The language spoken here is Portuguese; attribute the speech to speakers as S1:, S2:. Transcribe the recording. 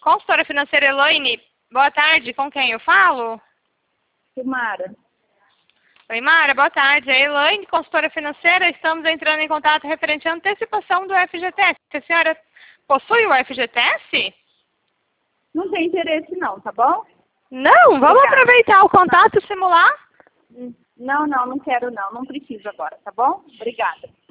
S1: Consultora financeira Elaine, boa tarde, com quem eu falo?
S2: Silmara.
S1: Oi, Mara, boa tarde. É Elaine, consultora financeira, estamos entrando em contato referente à antecipação do FGTS. A senhora possui o FGTS?
S2: Não tem interesse não, tá bom?
S1: Não, vamos aproveitar o contato e simular?
S2: Não quero não preciso agora, tá bom? Obrigada.